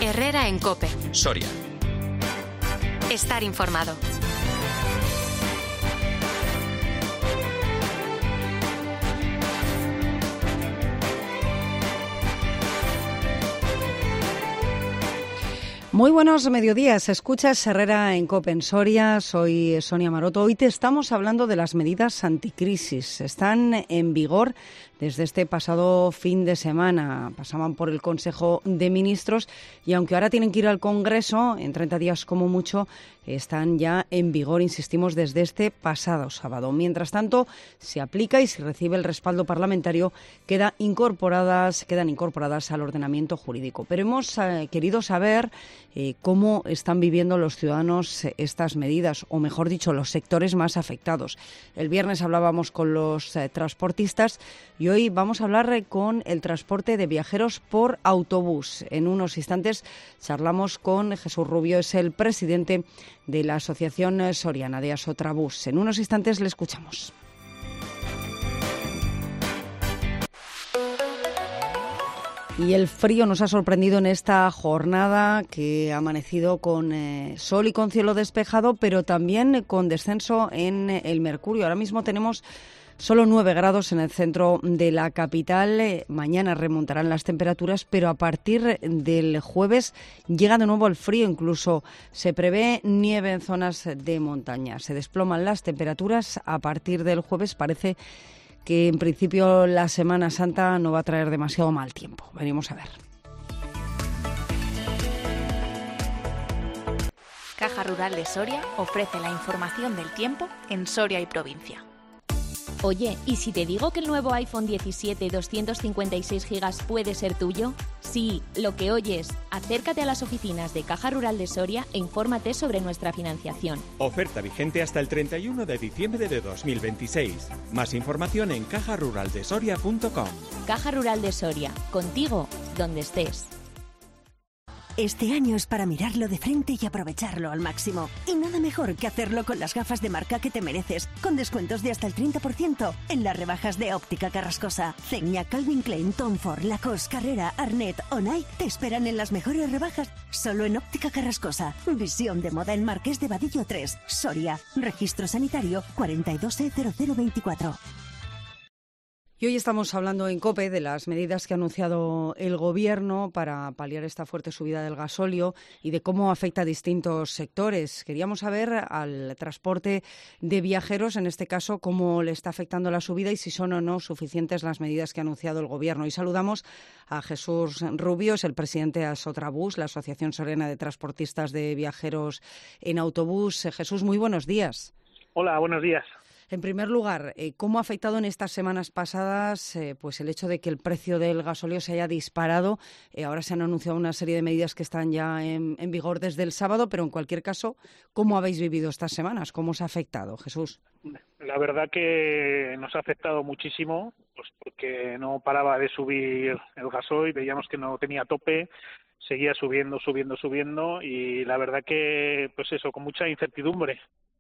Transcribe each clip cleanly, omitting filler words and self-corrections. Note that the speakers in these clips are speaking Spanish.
Herrera en COPE. Soria. Estar informado. Muy buenos mediodías. Escuchas Herrera en COPE en Soria. Soy Sonia Maroto. Hoy te estamos hablando de las medidas anticrisis. Están en vigor desde este pasado fin de semana. Pasaban por el Consejo de Ministros y aunque ahora tienen que ir al Congreso, en 30 días como mucho, están ya en vigor, insistimos, desde este pasado sábado. Mientras tanto, se aplica y si recibe el respaldo parlamentario, quedan incorporadas al ordenamiento jurídico. Pero hemos querido saber cómo están viviendo los ciudadanos estas medidas, o mejor dicho, los sectores más afectados. El viernes hablábamos con los transportistas y hoy vamos a hablar con el transporte de viajeros por autobús. En unos instantes charlamos con Jesús Rubio, es el presidente de la Asociación Soriana de Asotrabús. En unos instantes le escuchamos. Y el frío nos ha sorprendido en esta jornada que ha amanecido con sol y con cielo despejado, pero también con descenso en el mercurio. Ahora mismo tenemos solo 9 grados en el centro de la capital. Mañana remontarán las temperaturas, pero a partir del jueves llega de nuevo el frío. Incluso se prevé nieve en zonas de montaña. Se desploman las temperaturas a partir del jueves. Parece que en principio la Semana Santa no va a traer demasiado mal tiempo. Veremos a ver. Caja Rural de Soria ofrece la información del tiempo en Soria y provincia. Oye, ¿y si te digo que el nuevo iPhone 17 256 GB puede ser tuyo? Sí, lo que oyes. Acércate a las oficinas de Caja Rural de Soria e infórmate sobre nuestra financiación. Oferta vigente hasta el 31 de diciembre de 2026. Más información en cajaruraldesoria.com. Caja Rural de Soria, contigo, donde estés. Este año es para mirarlo de frente y aprovecharlo al máximo. Y nada mejor que hacerlo con las gafas de marca que te mereces, con descuentos de hasta el 30% en las rebajas de Óptica Carrascosa. Zegna, Calvin Klein, Tom Ford, Lacoste, Carrera, Arnett o Nike te esperan en las mejores rebajas solo en Óptica Carrascosa. Visión de moda en Marqués de Vadillo 3, Soria. Registro sanitario 42E0024. Y hoy estamos hablando en COPE de las medidas que ha anunciado el Gobierno para paliar esta fuerte subida del gasóleo y de cómo afecta a distintos sectores. Queríamos saber al transporte de viajeros, en este caso, cómo le está afectando la subida y si son o no suficientes las medidas que ha anunciado el Gobierno. Y saludamos a Jesús Rubio, es el presidente de Asotrabús, la Asociación Soriana de Transportistas de Viajeros en Autobús. Jesús, muy buenos días. Hola, buenos días. En primer lugar, ¿cómo ha afectado en estas semanas pasadas pues el hecho de que el precio del gasóleo se haya disparado? Ahora se han anunciado una serie de medidas que están ya en vigor desde el sábado, pero en cualquier caso, ¿cómo habéis vivido estas semanas? ¿Cómo os ha afectado, Jesús? La verdad que nos ha afectado muchísimo, pues porque no paraba de subir el gasoil, veíamos que no tenía tope, seguía subiendo y la verdad que, pues eso, con mucha incertidumbre.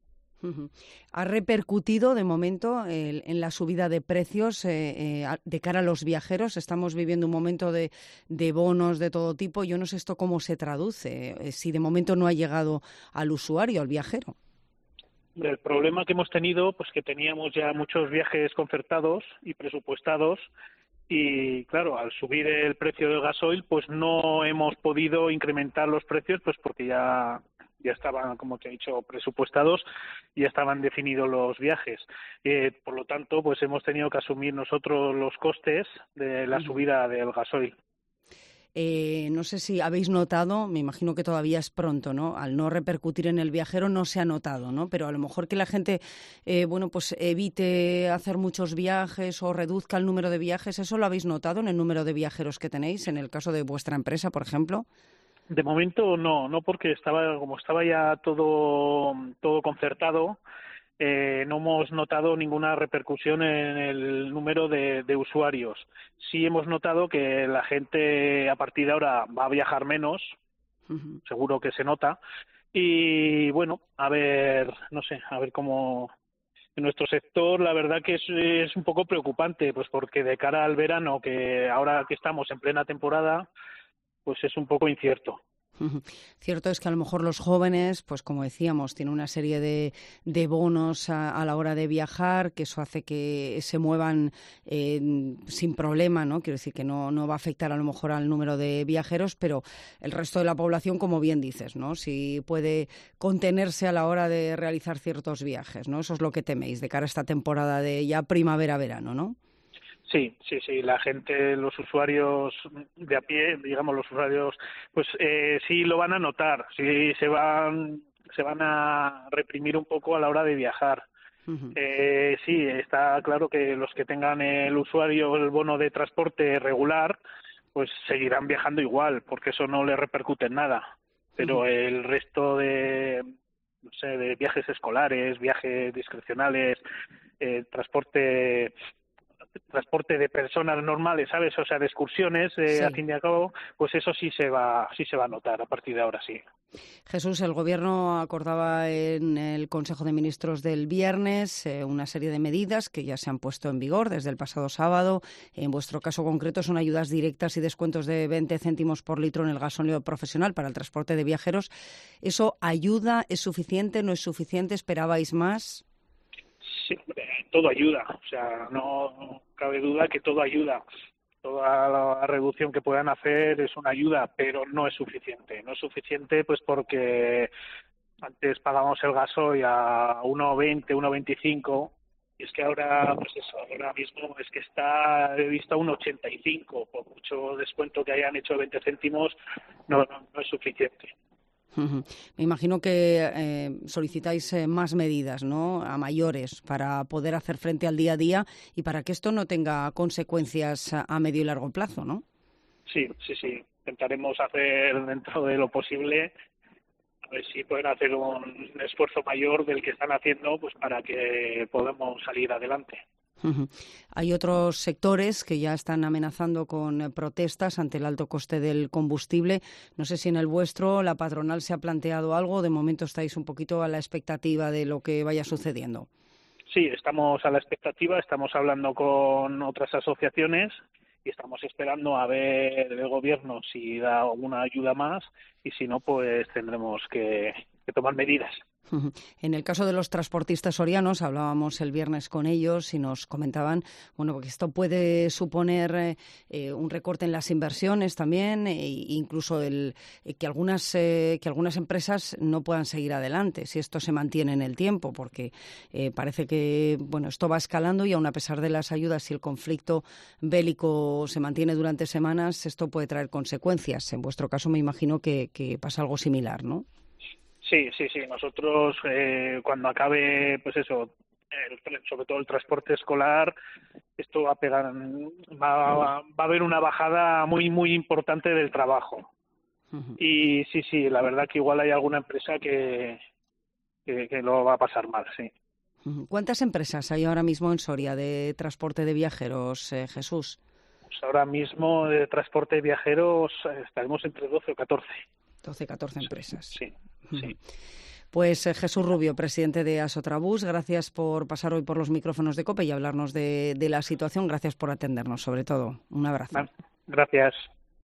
¿Ha repercutido de momento en la subida de precios de cara a los viajeros? Estamos viviendo un momento de bonos de todo tipo. Yo no sé esto cómo se traduce, si de momento no ha llegado al usuario, al viajero. El problema que hemos tenido, pues que teníamos ya muchos viajes concertados y presupuestados y, claro, al subir el precio del gasoil, pues no hemos podido incrementar los precios, pues porque ya estaban, como te he dicho, presupuestados y ya estaban definidos los viajes. Por lo tanto, pues hemos tenido que asumir nosotros los costes de la subida del gasoil. No sé si habéis notado, me imagino que todavía es pronto, ¿no? Al no repercutir en el viajero no se ha notado, ¿no? Pero a lo mejor que la gente, pues evite hacer muchos viajes o reduzca el número de viajes, ¿eso lo habéis notado en el número de viajeros que tenéis, en el caso de vuestra empresa, por ejemplo? De momento no porque estaba ya todo concertado, no hemos notado ninguna repercusión en el número de usuarios. Sí hemos notado que la gente a partir de ahora va a viajar menos, seguro que se nota, y bueno, a ver cómo. En nuestro sector la verdad que es un poco preocupante, pues porque de cara al verano, que ahora que estamos en plena temporada, pues es un poco incierto. Cierto es que a lo mejor los jóvenes, pues como decíamos, tienen una serie de bonos a la hora de viajar, que eso hace que se muevan sin problema, ¿no? Quiero decir que no va a afectar a lo mejor al número de viajeros, pero el resto de la población, como bien dices, ¿no? Si puede contenerse a la hora de realizar ciertos viajes, ¿no? Eso es lo que teméis de cara a esta temporada de ya primavera-verano, ¿no? Sí, la gente, los usuarios de a pie, digamos los usuarios, pues sí lo van a notar, sí se van a reprimir un poco a la hora de viajar. Uh-huh. Sí, está claro que los que tengan el bono de transporte regular, pues seguirán viajando igual, porque eso no les repercute en nada. Pero uh-huh. El resto de viajes escolares, viajes discrecionales, transporte de personas normales, ¿sabes? O sea, de excursiones, sí. A fin y al cabo, pues eso sí se va a notar a partir de ahora, sí. Jesús, el Gobierno acordaba en el Consejo de Ministros del viernes una serie de medidas que ya se han puesto en vigor desde el pasado sábado. En vuestro caso concreto son ayudas directas y descuentos de 20 céntimos por litro en el gasóleo profesional para el transporte de viajeros. ¿Eso ayuda? ¿Es suficiente? ¿No es suficiente? ¿Esperabais más? Sí, todo ayuda, o sea, no cabe duda que todo ayuda. Toda la reducción que puedan hacer es una ayuda, pero no es suficiente. No es suficiente pues porque antes pagábamos el gasoil a 1,20, 1,25 y es que ahora, pues eso, ahora mismo es que he visto a 1,85. Por mucho descuento que hayan hecho 20 céntimos, no es suficiente. Me imagino que solicitáis más medidas, ¿no?, a mayores para poder hacer frente al día a día y para que esto no tenga consecuencias a medio y largo plazo, ¿no? Sí. Intentaremos hacer dentro de lo posible, a ver si pueden hacer un esfuerzo mayor del que están haciendo, pues para que podamos salir adelante. Hay otros sectores que ya están amenazando con protestas ante el alto coste del combustible. No sé si en el vuestro la patronal se ha planteado algo. De momento estáis un poquito a la expectativa de lo que vaya sucediendo. Sí, estamos a la expectativa. Estamos hablando con otras asociaciones y estamos esperando a ver el Gobierno si da alguna ayuda más y si no, pues tendremos que tomar medidas. En el caso de los transportistas sorianos, hablábamos el viernes con ellos y nos comentaban, bueno, que esto puede suponer un recorte en las inversiones también, incluso que algunas empresas no puedan seguir adelante si esto se mantiene en el tiempo, porque parece que, bueno, esto va escalando y aun a pesar de las ayudas, si el conflicto bélico se mantiene durante semanas, esto puede traer consecuencias. En vuestro caso me imagino que pasa algo similar, ¿no? Sí. Nosotros, cuando acabe, pues eso, sobre todo el transporte escolar, esto va a haber una bajada muy, muy importante del trabajo. Uh-huh. Y sí, la verdad que igual hay alguna empresa que lo va a pasar mal, sí. ¿Cuántas empresas hay ahora mismo en Soria de transporte de viajeros, Jesús? Pues ahora mismo de transporte de viajeros estaremos entre 12 o 14. 12-14 empresas. Sí. Pues Jesús Rubio, presidente de Asotrabús, gracias por pasar hoy por los micrófonos de COPE y hablarnos de la situación. Gracias por atendernos, sobre todo. Un abrazo. Gracias.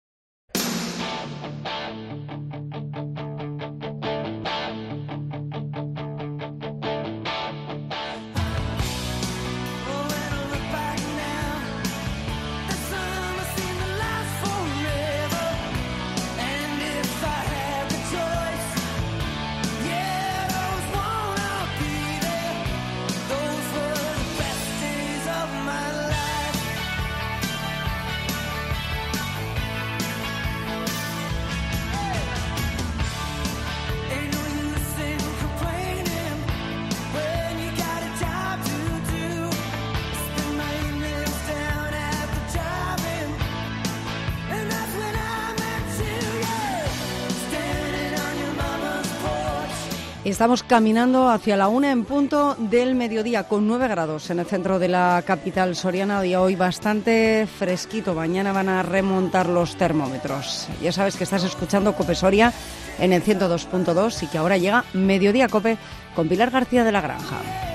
Estamos caminando hacia la 1 en punto del mediodía, con 9 grados en el centro de la capital soriana. Día hoy bastante fresquito. Mañana van a remontar los termómetros. Ya sabes que estás escuchando COPE Soria en el 102.2 y que ahora llega Mediodía COPE con Pilar García de la Granja.